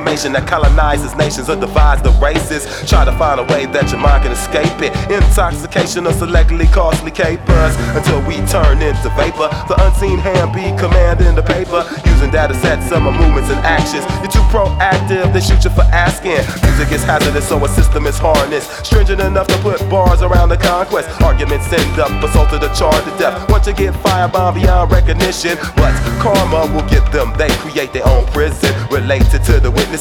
information that colonizes nations or divides the races. Try to find a way that your mind can escape it. Intoxication or selectively costly capers until we turn into vapor. The unseen hand be commanding the paper, using data sets of my movements and actions. You're too proactive, they shoot you for asking. Music is hazardous, so a system is harnessed, stringent enough to put bars around the conquest. Arguments end up assaulted or charged to death. Once you get firebombed beyond recognition, but karma will get them. They create their own prison related to the witness.